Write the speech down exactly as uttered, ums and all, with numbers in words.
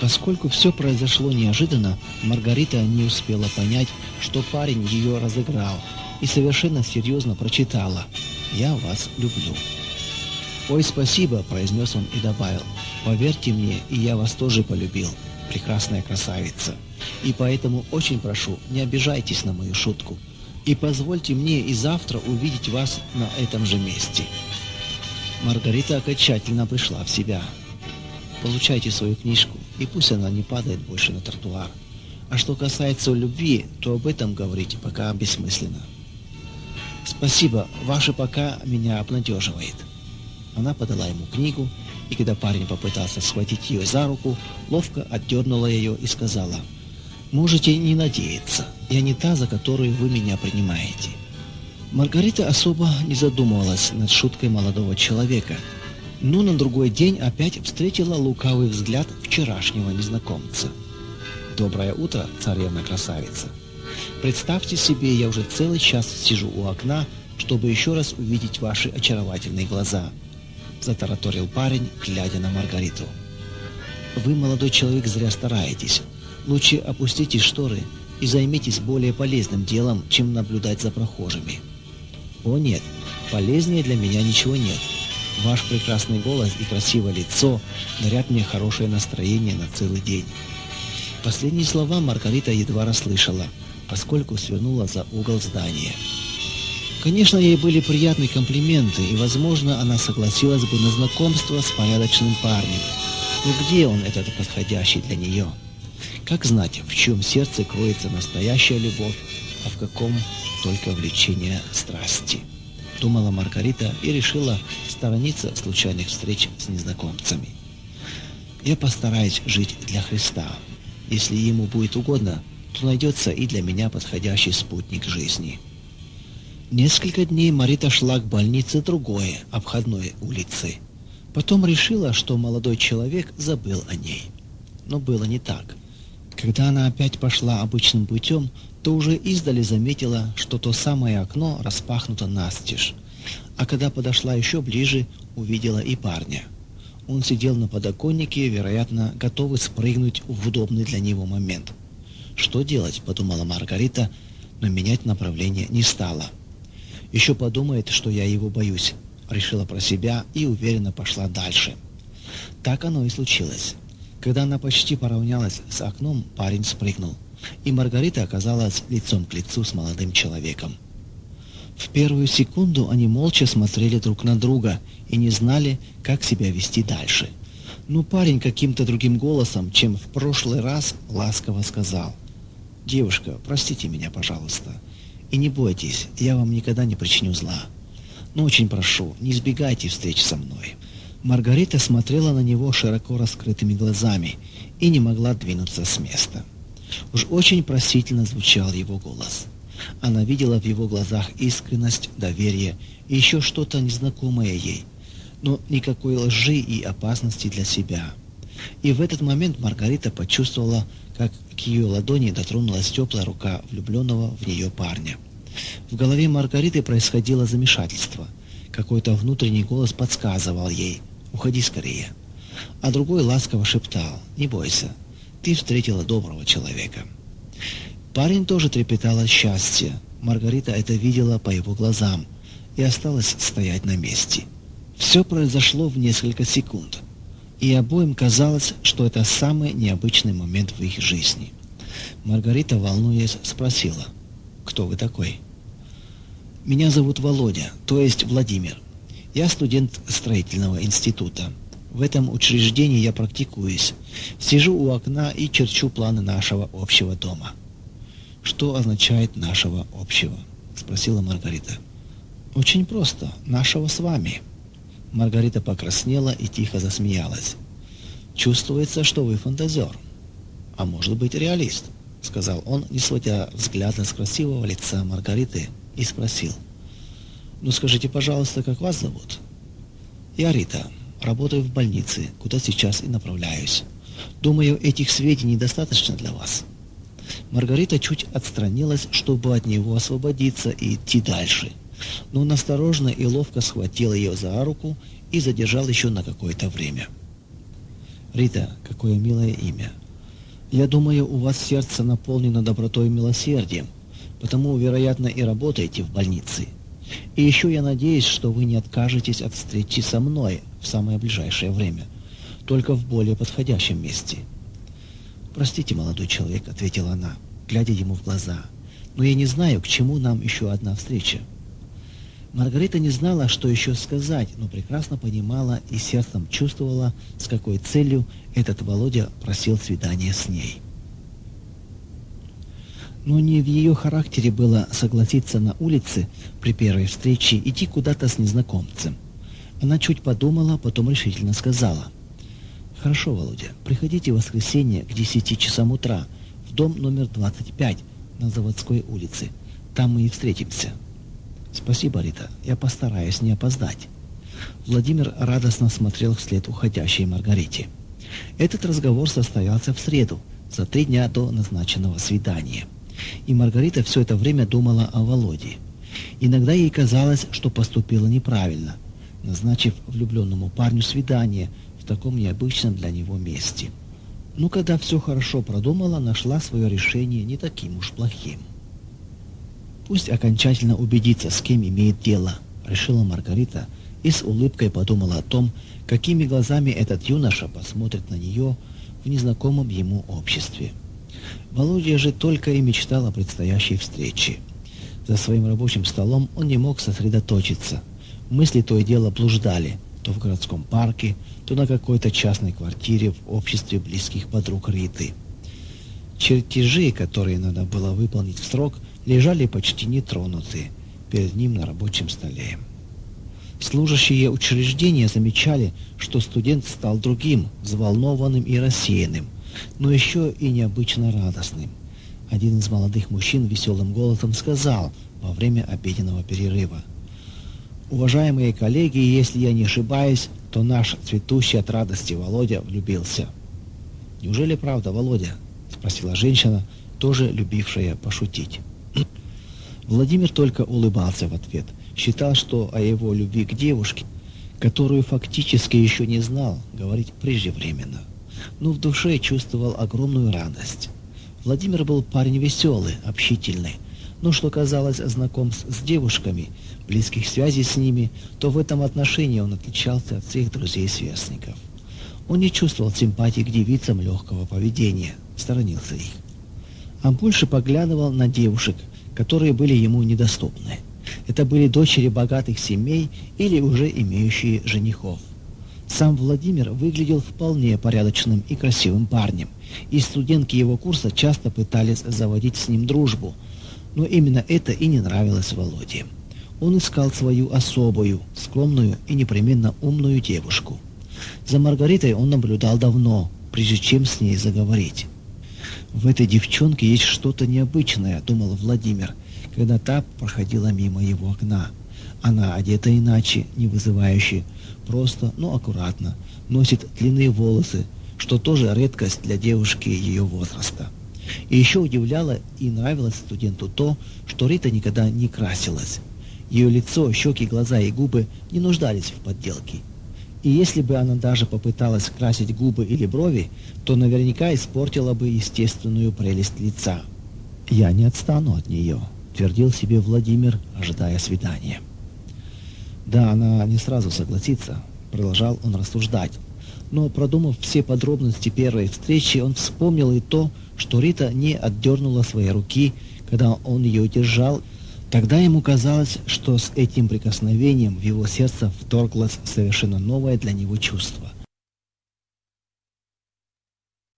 Поскольку все произошло неожиданно, Маргарита не успела понять, что парень ее разыграл, и совершенно серьезно прочитала: «Я вас люблю». «Ой, спасибо», — произнес он и добавил: «поверьте мне, и я вас тоже полюбил, прекрасная красавица. И поэтому очень прошу, не обижайтесь на мою шутку, и позвольте мне и завтра увидеть вас на этом же месте». Маргарита окончательно пришла в себя. «Получайте свою книжку, и пусть она не падает больше на тротуар. А что касается любви, то об этом говорить пока бессмысленно». «Спасибо, ваше «пока» меня обнадеживает». Она подала ему книгу, и когда парень попытался схватить ее за руку, ловко отдернула ее и сказала: «Можете не надеяться, я не та, за которую вы меня принимаете». Маргарита особо не задумывалась над шуткой молодого человека, но на другой день опять встретила лукавый взгляд вчерашнего незнакомца. «Доброе утро, царевна-красавица. Представьте себе, я уже целый час сижу у окна, чтобы еще раз увидеть ваши очаровательные глаза», — затараторил парень, глядя на Маргариту. «Вы, молодой человек, зря стараетесь. Лучше опустите шторы и займитесь более полезным делом, чем наблюдать за прохожими». «О нет, полезнее для меня ничего нет. Ваш прекрасный голос и красивое лицо дарят мне хорошее настроение на целый день». Последние слова Маргарита едва расслышала, поскольку свернула за угол здания. Конечно, ей были приятны комплименты, и, возможно, она согласилась бы на знакомство с порядочным парнем. Но где он, этот подходящий для нее? Как знать, в чьем сердце кроется настоящая любовь, а в каком только влечение страсти? Думала Маргарита и решила сторониться случайных встреч с незнакомцами. «Я постараюсь жить для Христа. Если ему будет угодно, то найдется и для меня подходящий спутник жизни». Несколько дней Марита шла к больнице другой, обходной улицы. Потом решила, что молодой человек забыл о ней. Но было не так. Когда она опять пошла обычным путем, то уже издали заметила, что то самое окно распахнуто настежь. А когда подошла еще ближе, увидела и парня. Он сидел на подоконнике, вероятно, готовый спрыгнуть в удобный для него момент. «Что делать?» – подумала Маргарита, но менять направление не стала. «Еще подумает, что я его боюсь», – решила про себя и уверенно пошла дальше. Так оно и случилось. Когда она почти поравнялась с окном, парень спрыгнул, и Маргарита оказалась лицом к лицу с молодым человеком. В первую секунду они молча смотрели друг на друга и не знали, как себя вести дальше. Но парень каким-то другим голосом, чем в прошлый раз, ласково сказал: «Девушка, простите меня, пожалуйста. И не бойтесь, я вам никогда не причиню зла. Но очень прошу, не избегайте встреч со мной». Маргарита смотрела на него широко раскрытыми глазами и не могла двинуться с места. Уж очень просительно звучал его голос. Она видела в его глазах искренность, доверие и еще что-то незнакомое ей, но никакой лжи и опасности для себя. И в этот момент Маргарита почувствовала, как к ее ладони дотронулась теплая рука влюбленного в нее парня. В голове Маргариты происходило замешательство. Какой-то внутренний голос подсказывал ей: «Уходи скорее». А другой ласково шептал: «Не бойся, ты встретила доброго человека». Парень тоже трепетал от счастья. Маргарита это видела по его глазам и осталась стоять на месте. Все произошло в несколько секунд, и обоим казалось, что это самый необычный момент в их жизни. Маргарита, волнуясь, спросила: «Кто вы такой?» «Меня зовут Володя, то есть Владимир. Я студент строительного института. В этом учреждении я практикуюсь. Сижу у окна и черчу планы нашего общего дома». «Что означает «нашего общего»?» – спросила Маргарита. «Очень просто. Нашего с вами». Маргарита покраснела и тихо засмеялась. «Чувствуется, что вы фантазер. А может быть, реалист», – сказал он, не сводя взгляда с красивого лица Маргариты, и спросил: «Ну скажите, пожалуйста, как вас зовут?» «Я Рита. Работаю в больнице, куда сейчас и направляюсь. Думаю, этих сведений достаточно для вас». Маргарита чуть отстранилась, чтобы от него освободиться и идти дальше, но он осторожно и ловко схватил ее за руку и задержал еще на какое-то время. Рита, какое милое имя. Я думаю, у вас сердце наполнено добротой и милосердием, потому, вероятно, и работаете в больнице. И еще я надеюсь, что вы не откажетесь от встречи со мной в самое ближайшее время, только в более подходящем месте. «Простите, молодой человек», — ответила она, глядя ему в глаза, — «но я не знаю, к чему нам еще одна встреча». Маргарита не знала, что еще сказать, но прекрасно понимала и сердцем чувствовала, с какой целью этот Володя просил свидания с ней. Но не в ее характере было согласиться на улице при первой встрече идти куда-то с незнакомцем. Она чуть подумала, потом решительно сказала: «Хорошо, Володя, приходите в воскресенье к десяти часам утра в дом номер двадцать пять на Заводской улице. Там мы и встретимся». «Спасибо, Рита, я постараюсь не опоздать». Владимир радостно смотрел вслед уходящей Маргарите. Этот разговор состоялся в среду, за три дня до назначенного свидания. И Маргарита все это время думала о Володе. Иногда ей казалось, что поступила неправильно, назначив влюбленному парню свидание в таком необычном для него месте. Но когда все хорошо продумала, нашла свое решение не таким уж плохим. «Пусть окончательно убедится, с кем имеет дело», — решила Маргарита и с улыбкой подумала о том, какими глазами этот юноша посмотрит на нее в незнакомом ему обществе. Володя же только и мечтал о предстоящей встрече. За своим рабочим столом он не мог сосредоточиться. Мысли то и дело блуждали, то в городском парке, то на какой-то частной квартире в обществе близких подруг Риты. Чертежи, которые надо было выполнить в срок, лежали почти нетронутые перед ним на рабочем столе. Служащие учреждения замечали, что студент стал другим, взволнованным и рассеянным, но еще и необычно радостным. Один из молодых мужчин веселым голосом сказал во время обеденного перерыва: «Уважаемые коллеги, если я не ошибаюсь, то наш цветущий от радости Володя влюбился». «Неужели правда, Володя?» — спросила женщина, тоже любившая пошутить. Владимир только улыбался в ответ, считал, что о его любви к девушке, которую фактически еще не знал, говорить преждевременно, но в душе чувствовал огромную радость. Владимир был парень веселый, общительный, но что казалось знакомств с девушками, близких связей с ними, то в этом отношении он отличался от всех друзей-сверстников. Он не чувствовал симпатии к девицам легкого поведения, сторонился их, а больше поглядывал на девушек, которые были ему недоступны. Это были дочери богатых семей или уже имеющие женихов. Сам Владимир выглядел вполне порядочным и красивым парнем, и студентки его курса часто пытались заводить с ним дружбу, но именно это и не нравилось Володе. Он искал свою особую, скромную и непременно умную девушку. За Маргаритой он наблюдал давно, прежде чем с ней заговорить. «В этой девчонке есть что-то необычное», — думал Владимир, когда та проходила мимо его окна. Она одета иначе, не вызывающе, просто, но аккуратно, носит длинные волосы, что тоже редкость для девушки ее возраста. И еще удивляло и нравилось студенту то, что Рита никогда не красилась. Ее лицо, щеки, глаза и губы не нуждались в подделке. И если бы она даже попыталась красить губы или брови, то наверняка испортила бы естественную прелесть лица. «Я не отстану от нее», — твердил себе Владимир, ожидая свидания. «Да, она не сразу согласится», — продолжал он рассуждать. Но, продумав все подробности первой встречи, он вспомнил и то, что Рита не отдернула свои руки, когда он ее держал. Тогда ему казалось, что с этим прикосновением в его сердце вторглось совершенно новое для него чувство.